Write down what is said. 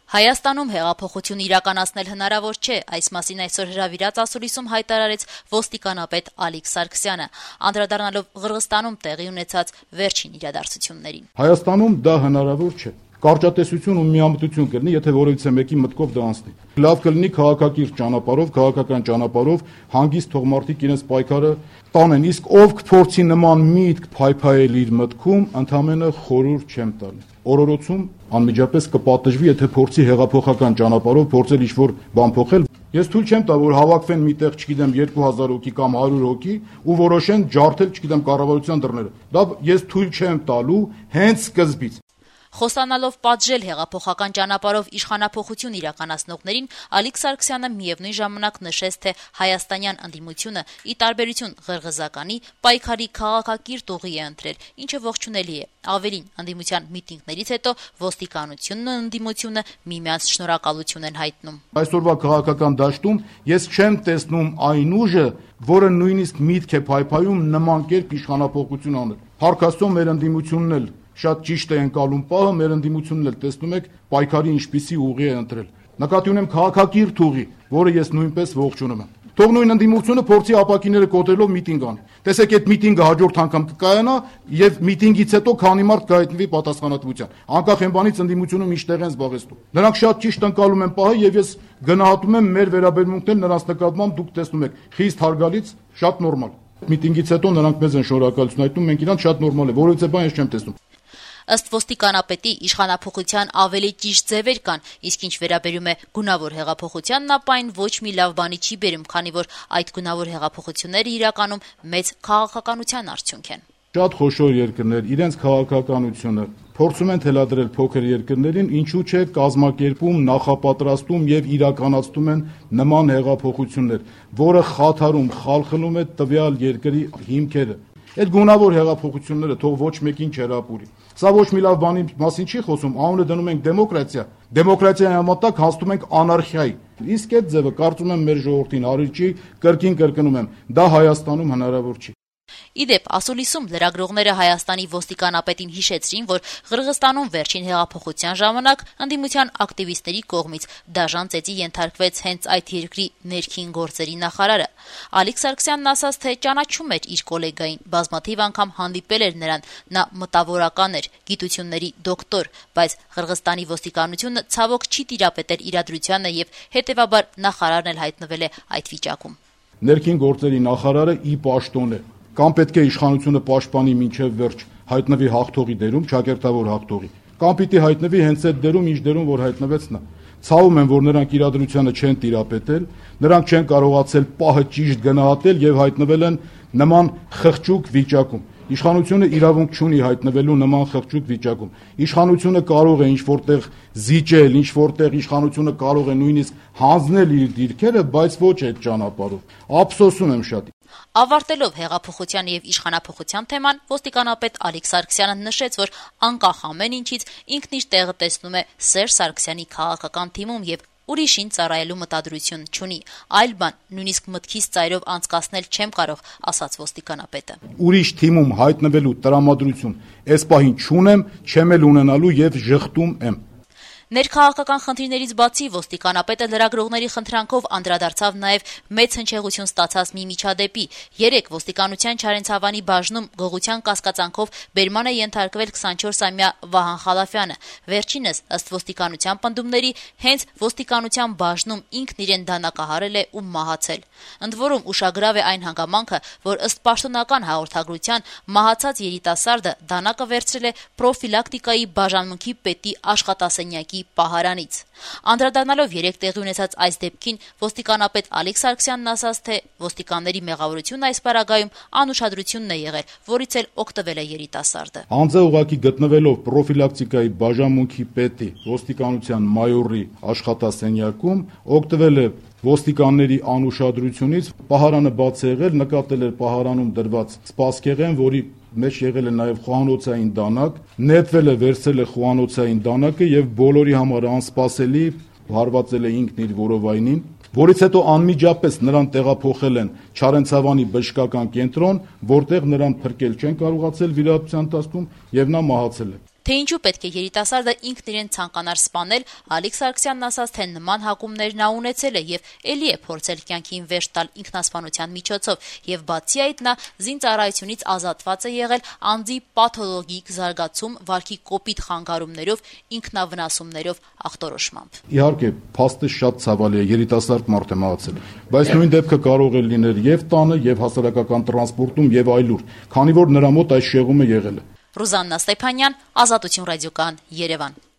Հայաստանում հեղափոխություն իրականացնել հնարավոր չէ, այս մասին այսօր հրավիրած ասուլիսում հայտարարեց ոստիկանապետ Ալիկ Սարգսյանը, անդրադառնալով Ղրղստանում տեղի ունեցած վերջին իրադարձություններին։ Հայաստանում դա հնարավոր չէ։ Կարճատեսություն ու միամտություն կլինի, եթե որևիցե մեկի մտքով դա անցնի։ Լավ կլինի քաղաքակիրթ ճանապարհով, քաղաքական ճանապարհով հանգիստ թող մարդիկ իրենց պայքարը տանեն, իսկ ով կփորձի նման միտք փայփայել իր մտքում, ընդամենը խորհուրդ չեմ տալի։ Օրորոցում անմիջապես կպատժվի, եթե փորձի հեղափոխական ճանապարհով փորձել ինչ-որ բան փոխել։ Ես թույլ չեմ տա, որ հավաքվեն միտեղ, չգիտեմ, 2000 հոգի կամ 100 հոգի ու որոշեն ջարդել, չգիտեմ, կառավարության դռները։ Դա ես թույլ չեմ տալու հենց սկզբից։ Խոստանալով պատժել հեղափոխական ճանապարհով իշխանափոխություն իրականացնողներին, Ալիկ Սարգսյանը միևնույն ժամանակ նշեց, թե հայաստանյան ընդդիմությունը, ի տարբերություն ղրղզականի, պայքարի քաղաքակիրթ ուղի է ընտրել, ինչը ողջունելի է։ Ավելին, ընդդիմության միտինգներից հետո ոստիկանությունն ու ընդդիմությունը միմյանց շնորհակալություն են հայտնում։ Այսօրվա քաղաքական դաշտում ես չեմ տեսնում այն ուժը, որը նույնիսկ միտք է փայփայում նման կերպ իշխանափոխություն անել։ Փառք Աստծո, մեր ընդդիմությունն էլ շատ ճիշտ է ընկալում պահը, մեր ընդդիմությունն էլ տեսնում եք պայքարի ինչպիսի ուղի է ընտրել։ Նկատի ունեմ քաղաքակիրթ ուղի, որը ես նույնպես ողջունում եմ։ Թող նույն ընդդիմությունը փորձի ապակիները կոտրելով միտինգ անի։ Տեսեք, այդ միտինգը հաջորդ անգամ կկայանա եւ միտինգից հետո քանի մարդ կհայտնվի պատասխանատվության։ Անկախ այն բանից ընդդիմությունը միշտ են զբաղեցնում։ Նրանք շատ ճիշտ ընկալում են պահը եւ ես գնահատում եմ մեր վերաբերմունքներն նրանց նկատմամբ, դուք տեսնում եք, խիստ հարգալից, շատ նորմալ։ Միտինգից հետո նրանք մեզ են շնորհակալություն հայտնում, մենք իրանց շատ նորմալ է, որովհետեւ բան ես չեմ տեսնում։ Ըստ ոստիկանապետի իշխանափոխության ավելի ճիշտ ձևեր կան, իսկ ինչ վերաբերում է գունավոր հեղափոխությանն, ապա այն ոչ մի լավ բանի չի բերում, քանի որ այդ գունավոր հեղափոխությունները իրականում մեծ քաղաքականության արդյունք են։ Շատ խոշոր երկրներ իրենց քաղաքականությունը փորձում են թելադրել փոքր երկրներին, ինչու՞ չէ կազմակերպում, նախապատրաստում եւ իրականացնում են նման հեղափոխություններ, որը խաթարում, խալխլում է տվյալ երկրի հիմքերը։ Այդ գունավոր հեղափոխությունները թող ոչ մեկին չհրապուրի։ Սա ոչ մի լավ բանի մասին չի խոսում, անունը դնում ենք դեմոկրատիա։ Դեմոկրատիայի համատակ հասնում ենք անարխիայի։ Իսկ այդ ձևը կարծում եմ մեր ժողովրդին առիթ չի, կրկին կրկնում եմ, դա Հայաստանում հնարավոր չի։ Իդեպ, ասուլիսում լրագրողները Հայաստանի ոստիկանապետին հիշեցրին, որ Ղրղստանում վերջին հեղափոխության ժամանակ ընդդիմության ակտիվիստների կողմից դաժան ծեծի ենթարկվեց հենց այդ երկրի ներքին գործերի նախարարը։ Ալիկ Սարգսյանն ասաց, թե ճանաչում էր իր գոլեգային, բազմաթիվ անգամ հանդիպել էր նրան, նա մտավորական էր, գիտությունների դոկտոր, բայց Ղրղստանի ոստիկանությունը ցավոք չի տիրապետել իրադրությանը եւ հետեւաբար նախարարն էլ հայտնվել է այդ վիճակում։ Ներքին գործերի նախարարը ի պաշտոն է։ Կամ պետք է իշխանությունը պաշտպանի մինչև վերջ, հայտնվի հաղթողի դերում, ճակերտավոր հաղթողի, կամ պիտի հայտնվի հենց այդ դերում, ինչ դերում որ հայտնվեց նա։ Ցավում եմ, որ նրանք իրադրությանը չեն տիրապետել, նրանք չեն կարողացել պահը ճիշտ գնահատել եւ հայտնվել են նման խղճուկ վիճակում։ Իշխանությունը իրավունք չունի հայտնվելու նման խղճուկ վիճակում։ Իշխանությունը կարող է ինչ-որտեղ զիջել, ինչ-որտեղ իշխանությունը կարող է նույնիսկ հանձնել իր դիրքերը, բայց ոչ այդ ճանապարհով։ Ափսոսում եմ շատ։ Ավարտելով հեղափոխության եւ իշխանափոխության թեման, ոստիկանապետ Ալիկ Սարգսյանը նշեց, որ անկախ ամեն ինչից ինքն իր տեղը տեսնում է Սերժ Սարգսյանի քաղաքական թիմում եւ ուրիշին ծառայելու մտադրություն չունի։ Այլ բան, նույնիսկ մտքից ծայրով անցկացնել չեմ կարող, ասաց ոստիկանապետը։ Ուրիշ թիմում հայտնվելու տրամադրություն այս պահին չունեմ, չեմ էլ ունենալու եւ ժխտում եմ։ Ներքաղաքական խնդիրներից բացի ոստիկանապետը լրագրողների խնդրանքով անդրադարձավ նաև մեծ հնչեղություն ստացած մի միջադեպի։ Երեկ ոստիկանության Չարենցավանի բաժնում գողության կասկածանքով բերման է ենթարկվել 24-ամյա Վահան Խալաֆյանը։ Վերջինս, ըստ ոստիկանության պնդումների, հենց ոստիկանության բաժնում ինքն իրեն դանակահարել է ու մահացել։ Ընդ որում ուշագրավ է այն հանգամանքը, որ ըստ պաշտոնական հաղորդագրության մահացած երիտասարդը դանակը վերցրել է պրոֆիլակտիկայի բաժանմունքի պետի աշխատասենյակի պահարանից։ Անդրադառնալով երեք տեղի ունեցած այս դեպքին, ոստիկանապետ Ալիկ Սարգսյանն ասաց, թե ոստիկանների մեղավորությունն այս պարագայում անուշադրությունն է եղել, որից էլ օգտվել է երիտասարդը։ Անձը ուղղակի գտնվելով պրոֆիլակտիկայի բաժանմունքի պետի ոստիկանության մայորի աշխատասենյակում օգտվել է ոստիկանների անուշադրությունից, պահարանը բաց է եղել, նկատել էր պահարանում դրված սպասքեղեն, որի մեջ եղել է նաև խոհանոցային դանակ, նետվել է, վերցրել է խոհանոցային դանակը եւ բոլորի համար անսպասելի հարվածել է ինքն իր որովայնին, որից հետո անմիջապես նրան տեղափոխել են Չարենցավանի բժշկական կենտրոն, որտեղ նրան փրկել չեն կարողացել վիրահատության ընթացքում եւ նա մահացել է։ Թե ինչու պետք է երիտասարդը ինքն իրեն ցանկանար սպանել, Ալիկ Սարգսյանն ասաց, թե նման հակումներ նա ունեցել է եւ ելի է փորձել կյանքին վերջ տալ ինքնասպանության միջոցով, եւ բացի այդ նա զինծառայությունից ազատված է եղել անձի պաթոլոգիկ զարգացում, վարքի կոպիտ խանգարումներով, ինքնավնասումներով ախտորոշմամբ։ Իհարկե, փաստը շատ ցավալի է, երիտասարդ մարդ է մահացել, բայց նույն դեպքը կարող է լինել եւ տանը, եւ հասարակական տրանսպորտում, եւ այլուր, քանի որ նրա մոտ այս շեղումը եղել է։ Ռուզաննա Ստեփանյան, Ազատություն ռադիոկայան, Երևան։